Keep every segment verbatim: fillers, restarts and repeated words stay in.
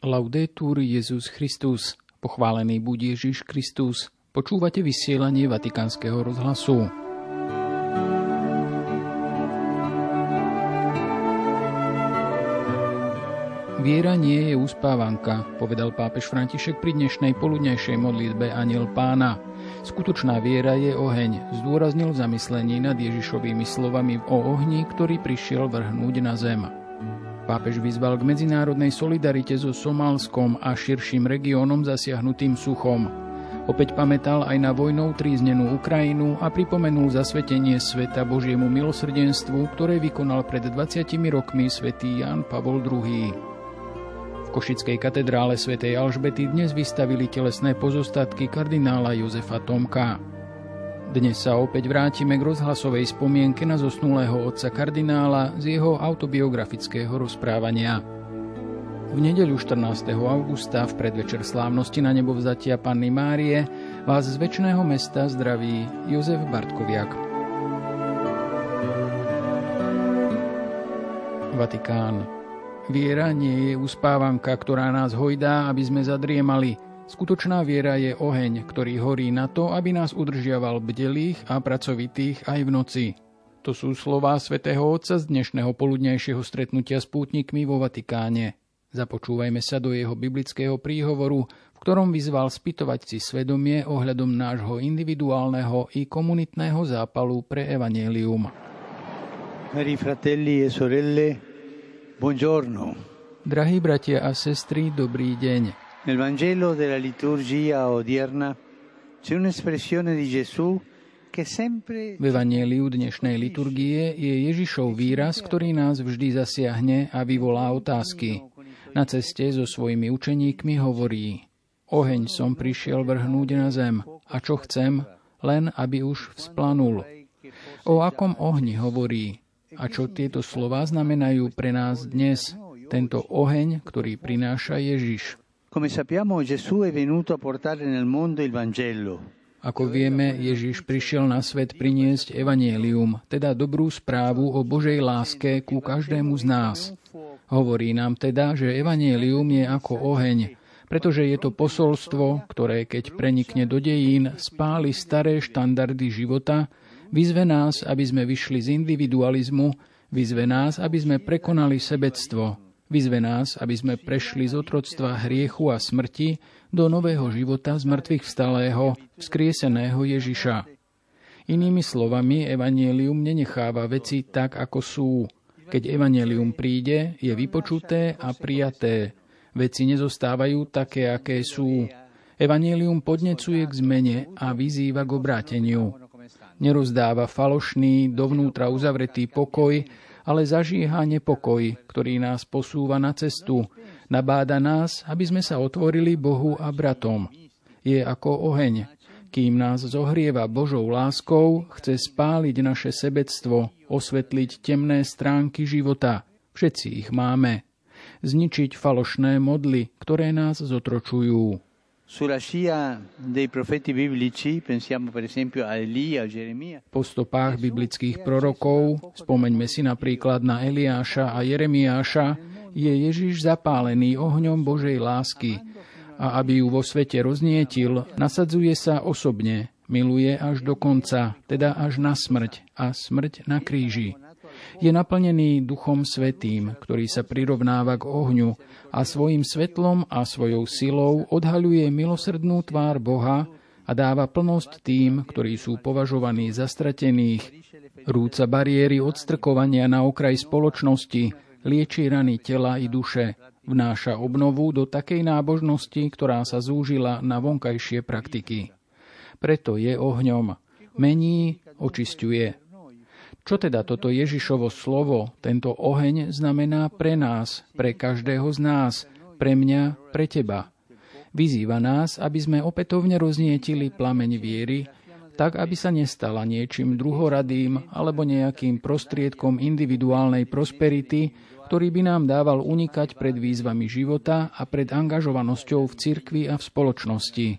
Laudetur Jesus Christus. Pochválený buď Ježiš Kristus. Počúvate vysielanie Vatikánskeho rozhlasu. Viera nie je uspávanka, povedal pápež František pri dnešnej poludnejšej modlitbe Anjel Pána. Skutočná viera je oheň, zdôraznil v zamyslení nad Ježišovými slovami o ohni, ktorý prišiel vrhnúť na zem. Pápež vyzval k medzinárodnej solidarite so Somálskom a širším regiónom zasiahnutým suchom. Opäť pamätal aj na vojnou tríznenú Ukrajinu a pripomenul zasvetenie sveta Božiemu milosrdenstvu, ktoré vykonal pred dvadsiatimi rokmi svätý Ján Pavol druhý. V Košickej katedrále svätej Alžbety dnes vystavili telesné pozostatky kardinála Jozefa Tomka. Dnes sa opäť vrátime k rozhlasovej spomienke na zosnulého otca kardinála z jeho autobiografického rozprávania. V nedeľu štrnásteho augusta v predvečer slávnosti na nebovzatia Panny Márie vás z večného mesta zdraví Jozef Bartkoviak. Vatikán. Viera nie je uspávanka, ktorá nás hojdá, aby sme zadriemali. Skutočná viera je oheň, ktorý horí na to, aby nás udržiaval bdelých a pracovitých aj v noci. To sú slová svätého Otca z dnešného poludnejšieho stretnutia s pútnikmi vo Vatikáne. Započúvajme sa do jeho biblického príhovoru, v ktorom vyzval spytovať si svedomie ohľadom nášho individuálneho i komunitného zápalu pre evanjelium. Cari fratelli e sorelle, buongiorno. Drahí bratia a sestry, dobrý deň. Nel Vangelo della liturgia odierna c'è un'espressione di Gesù che sempre... V evanjeliu dnešnej liturgie je Ježišov výraz, ktorý nás vždy zasiahne a vyvolá otázky. Na ceste so svojimi učeníkmi hovorí: Oheň som prišiel vrhnúť na zem, a čo chcem, len aby už vzplanul. O akom ohni hovorí? A čo tieto slová znamenajú pre nás dnes, tento oheň, ktorý prináša Ježiš? Come sappiamo, Gesù è venuto a portare nel mondo il Vangelo. Ako vieme, Ježiš prišiel na svet priniesť evanjelium, teda dobrú správu o Božej láske ku každému z nás. Hovorí nám teda, že evanjelium je ako oheň, pretože je to posolstvo, ktoré keď prenikne do dejín, spáli staré štandardy života, vyzve nás, aby sme vyšli z individualizmu, vyzve nás, aby sme prekonali sebectvo, vyzve nás, aby sme prešli z otroctva hriechu a smrti do nového života z mŕtvych vstalého, vzkrieseného Ježiša. Inými slovami, evanjelium nenecháva veci tak, ako sú. Keď evanjelium príde, je vypočuté a prijaté. Veci nezostávajú také, aké sú. Evanjelium podnecuje k zmene a vyzýva k obráteniu. Nerozdáva falošný, dovnútra uzavretý pokoj, ale zažíha nepokoj, ktorý nás posúva na cestu. Nabáda nás, aby sme sa otvorili Bohu a bratom. Je ako oheň. Kým nás zohrieva Božou láskou, chce spáliť naše sebectvo, osvetliť temné stránky života. Všetci ich máme. Zničiť falošné modly, ktoré nás zotročujú. Sulla scia dei profeti biblici, pensiamo per esempio a Elia, a Geremia. Po stopách biblických prorokov, spomeňme si napríklad na Eliáša a Jeremiáša, je Ježiš zapálený ohňom Božej lásky a aby ju vo svete roznietil, nasadzuje sa osobne, miluje až do konca, teda až na smrť a smrť na kríži. Je naplnený Duchom Svätým, ktorý sa prirovnáva k ohňu a svojim svetlom a svojou silou odhaľuje milosrdnú tvár Boha a dáva plnosť tým, ktorí sú považovaní za stratených. Rúca bariéry odstrkovania na okraj spoločnosti, lieči rany tela i duše, vnáša obnovu do takej nábožnosti, ktorá sa zúžila na vonkajšie praktiky. Preto je ohňom. Mení, očisťuje. Čo teda toto Ježišovo slovo, tento oheň znamená pre nás, pre každého z nás, pre mňa, pre teba? Vyzýva nás, aby sme opätovne roznietili plameň viery, tak aby sa nestala niečím druhoradým alebo nejakým prostriedkom individuálnej prosperity, ktorý by nám dával unikať pred výzvami života a pred angažovanosťou v cirkvi a v spoločnosti.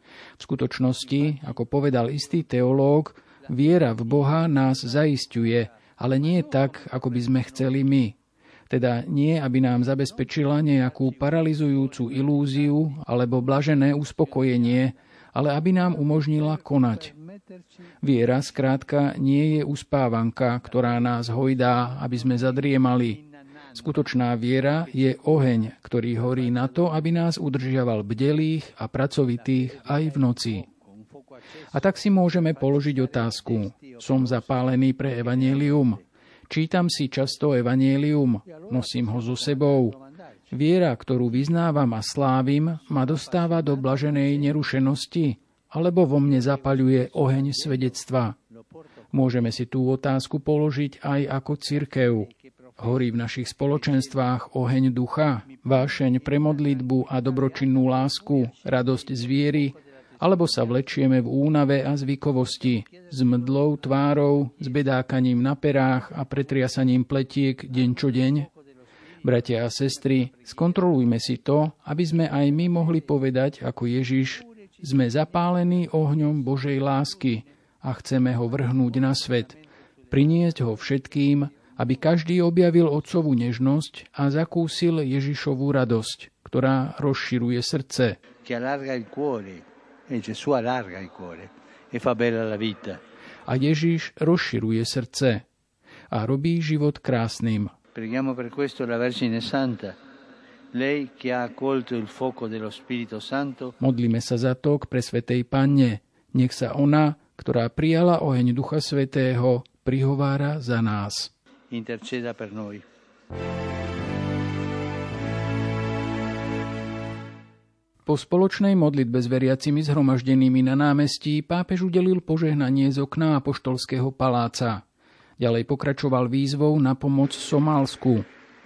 V skutočnosti, ako povedal istý teológ, viera v Boha nás zaisťuje, ale nie tak, ako by sme chceli my. Teda nie, aby nám zabezpečila nejakú paralizujúcu ilúziu alebo blažené uspokojenie, ale aby nám umožnila konať. Viera skrátka nie je uspávanka, ktorá nás hojdá, aby sme zadriemali. Skutočná viera je oheň, ktorý horí na to, aby nás udržiaval bdelých a pracovitých aj v noci. A tak si môžeme položiť otázku. Som zapálený pre evanjelium? Čítam si často evanjelium? Nosím ho so sebou? Viera, ktorú vyznávam a slávim, ma dostáva do blaženej nerušenosti? Alebo vo mne zapaľuje oheň svedectva? Môžeme si tú otázku položiť aj ako cirkev. Horí v našich spoločenstvách oheň ducha, vášeň pre modlitbu a dobročinnú lásku, radosť z viery, alebo sa vlečieme v únave a zvykovosti, s mdlou tvárou, s bedákaním na perách a pretriasaním pletiek deň čo deň? Bratia a sestry, skontrolujme si to, aby sme aj my mohli povedať ako Ježiš: sme zapálení ohňom Božej lásky a chceme ho vrhnúť na svet, priniesť ho všetkým, aby každý objavil Otcovú nežnosť a zakúsil Ježišovú radosť, ktorá rozširuje srdce. A Ježiš rozširuje srdce a robí život krásnym. Preghiamo per questo la Vergine Santa. Lei che ha accolto il fuoco dello Spirito Santo. Modlíme sa za to k presvätej Panne. Nech sa ona, ktorá prijala oheň Ducha Svätého, prihovára za nás. Interceda per noi. Po spoločnej modlitbe s veriacimi zhromaždenými na námestí pápež udelil požehnanie z okna apoštolského paláca. Ďalej pokračoval výzvou na pomoc Somálsku.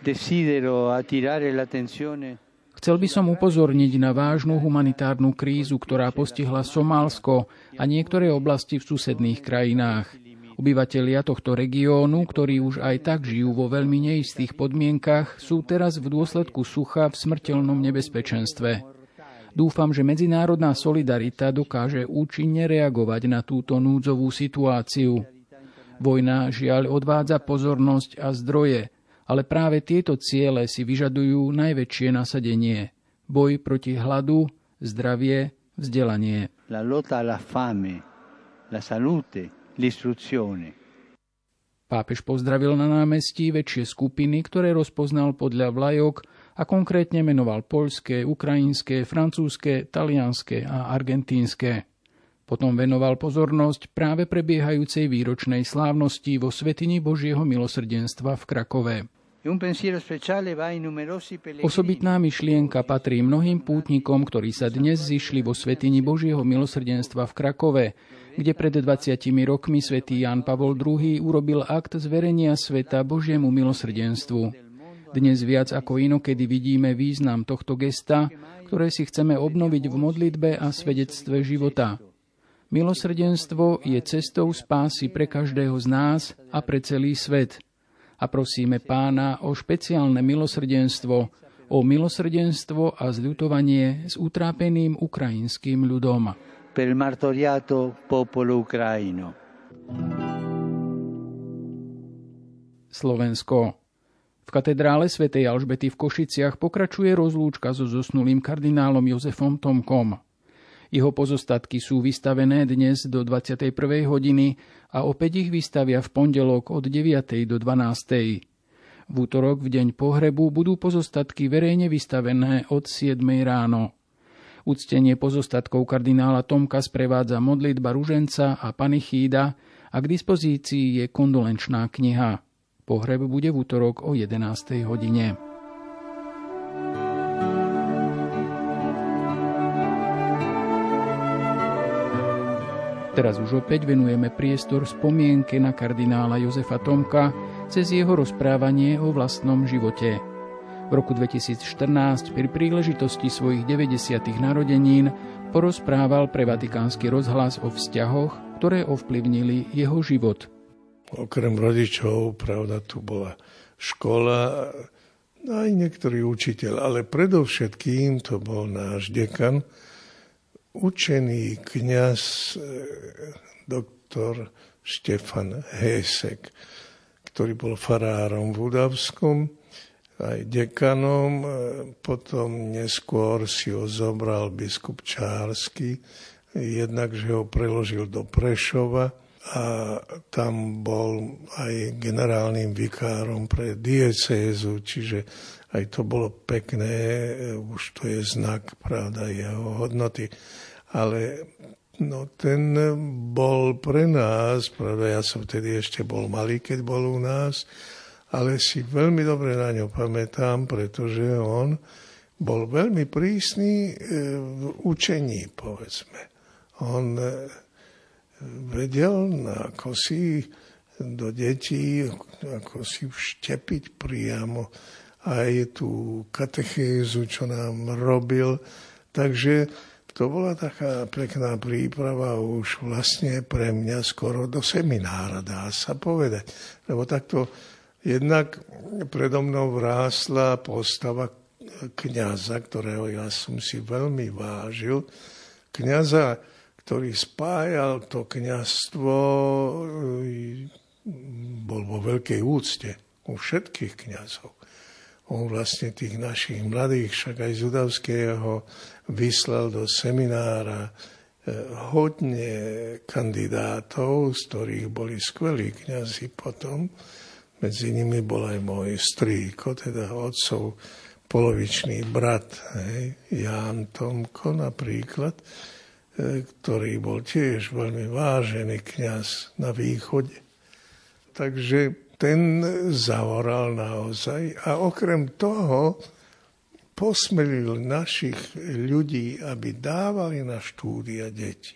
Chcel by som upozorniť na vážnu humanitárnu krízu, ktorá postihla Somálsko a niektoré oblasti v susedných krajinách. Obyvatelia tohto regiónu, ktorí už aj tak žijú vo veľmi neistých podmienkach, sú teraz v dôsledku sucha v smrteľnom nebezpečenstve. Dúfam, že medzinárodná solidarita dokáže účinne reagovať na túto núdzovú situáciu. Vojna žiaľ odvádza pozornosť a zdroje, ale práve tieto ciele si vyžadujú najväčšie nasadenie. Boj proti hladu, zdravie, vzdelanie. La lotta alla fame, la salute, l'istruzione. Pápež pozdravil na námestí väčšie skupiny, ktoré rozpoznal podľa vlajok a konkrétne menoval poľské, ukrajinské, francúzske, talianske a argentínske. Potom venoval pozornosť práve prebiehajúcej výročnej slávnosti vo Svätyni Božieho milosrdenstva v Krakove. Osobitná myšlienka patrí mnohým pútnikom, ktorí sa dnes zišli vo Svätyni Božieho milosrdenstva v Krakove, kde pred dvadsiatimi rokmi svätý Ján Pavol druhý. Urobil akt zverenia sveta Božiemu milosrdenstvu. Dnes viac ako inokedy vidíme význam tohto gesta, ktoré si chceme obnoviť v modlitbe a svedectve života. Milosrdenstvo je cestou spásy pre každého z nás a pre celý svet. A prosíme Pána o špeciálne milosrdenstvo, o milosrdenstvo a zľutovanie s utrápeným ukrajinským ľudom. Per il martoriato popolo ucraino. Slovensko. V katedrále svätej Alžbety v Košiciach pokračuje rozlúčka so zosnulým kardinálom Jozefom Tomkom. Jeho pozostatky sú vystavené dnes do dvadsiatej prvej hodiny a opäť ich vystavia v pondelok od deviatej do dvanástej. V útorok, v deň pohrebu, budú pozostatky verejne vystavené od siedmej ráno. Uctenie pozostatkov kardinála Tomka sprevádza modlitba ruženca a panichída a k dispozícii je kondolenčná kniha. Pohreb bude v útorok o jedenástej hodine. Teraz už opäť venujeme priestor spomienke na kardinála Jozefa Tomka cez jeho rozprávanie o vlastnom živote. V roku dvetisícštrnásť pri príležitosti svojich deväťdesiatych narodenín porozprával pre Vatikánsky rozhlas o vzťahoch, ktoré ovplyvnili jeho život. Okrem rodičov, pravda, tu bola škola, aj niektorý učiteľ, ale predovšetkým to bol náš dekan, učený kňaz doktor Štefan Hések, ktorý bol farárom v Udavskom aj dekanom, potom neskôr si ho zobral biskup Čársky, jednak, že ho preložil do Prešova a tam bol aj generálnym vikárom pre diecézu, čiže aj to bolo pekné, už to je znak, pravda, jeho hodnoty. Ale no, ten bol pre nás, pravda, ja som vtedy ešte bol malý, keď bol u nás, ale si veľmi dobre na ňo pamätám, pretože on bol veľmi prísny v učení, povedzme. On vedel, ako si do detí, ako si vštepiť priamo aj tú katechézu, čo nám robil. Takže to bola taká pekná príprava už vlastne pre mňa skoro do seminára, dá sa povedať. Lebo takto jednak predo mnou vrásla postava kňaza, ktorého ja som si veľmi vážil. Kňaza, ktorý spájal to kňazstvo, bol vo veľkej úcte u všetkých kňazov. On vlastne tých našich mladých, však aj z Udavského, vyslal do seminára hodne kandidátov, z ktorých boli skvelí kňazi potom. Medzi nimi bol aj môj strýko, teda otcov polovičný brat, hej, Ján Tomko napríklad, ktorý bol tiež veľmi vážený kňaz na východe. Takže ten zahoral naozaj a okrem toho posmelil našich ľudí, aby dávali na štúdia deti.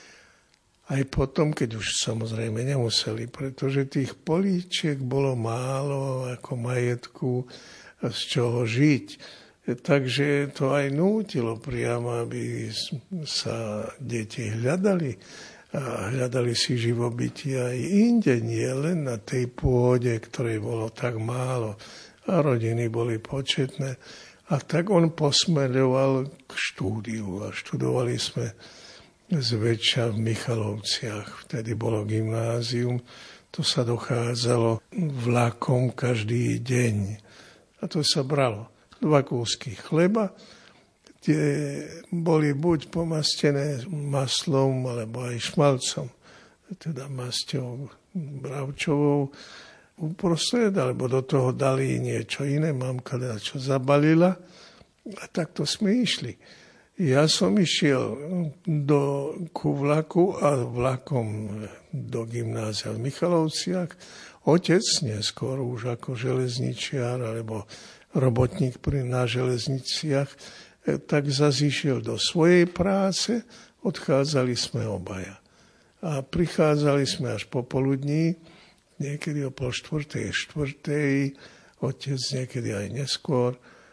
Aj potom, keď už samozrejme nemuseli, pretože tých políčiek bolo málo ako majetku, z čoho žiť. Takže to aj nútilo priamo, aby sa deti hľadali a hľadali si živobytie aj inde, nie len na tej pôde, ktorej bolo tak málo a rodiny boli početné. A tak on posmeľoval k štúdiu a študovali sme zväčša v Michalovciach. Vtedy bolo gymnázium, to sa dochádzalo vlakom každý deň. A to sa bralo. Dva kúsky chleba, tie boli buď pomastené maslom, alebo aj šmalcom, teda masťou bravčovou uprostred, alebo do toho dali niečo iné, mamka čo zabalila a takto sme išli. Ja som išiel do, ku vlaku a vlakom do gymnázia v Michalovciach. Otec neskôr už ako železničiar alebo robotník pri na železniciach, tak zazíšiel do svojej práce, odchádzali sme obaja. A prichádzali sme až popoludní, niekedy o pol štvrtej, štvrtej, otec niekedy aj neskôr,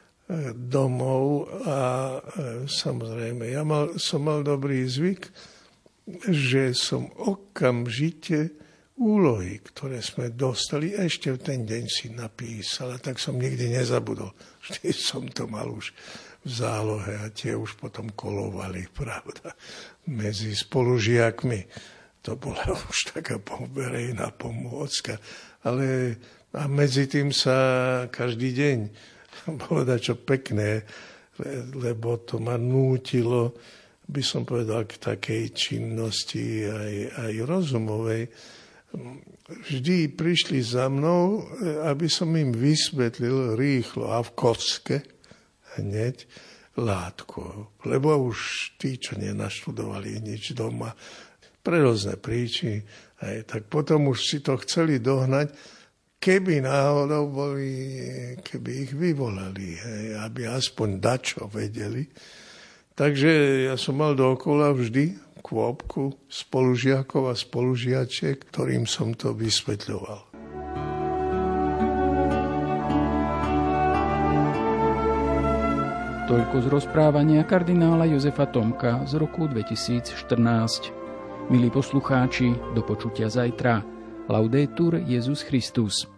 domov a samozrejme, ja mal, som mal dobrý zvyk, že som okamžite úlohy, ktoré sme dostali, ešte v ten deň si napísal, a tak som nikdy nezabudol. Vždy som to mal už v zálohe a tie už potom kolovali, pravda, medzi spolužiakmi. To bola už taká verejná pomôcka. Ale a medzi tým sa každý deň bolo dačo pekné, lebo to ma nútilo, by som povedal, k takej činnosti aj, aj rozumovej. Vždy prišli za mnou, aby som im vysvetlil rýchlo a v kocke hneď látku. Lebo už tí, čo nenaštudovali nič doma, pre rôzne príčiny, aj, tak potom už si to chceli dohnať, keby náhodou boli, keby ich vyvolali, hej, aby aspoň dačo vedeli. Takže ja som mal dookola vždy kôpku spolužiakov a spolužiačiek, ktorým som to vysvetľoval. Toľko z rozprávania kardinála Jozefa Tomka z roku dvetisícštrnásť. Milí poslucháči, do počutia zajtra. Laudetur Jesus Christus.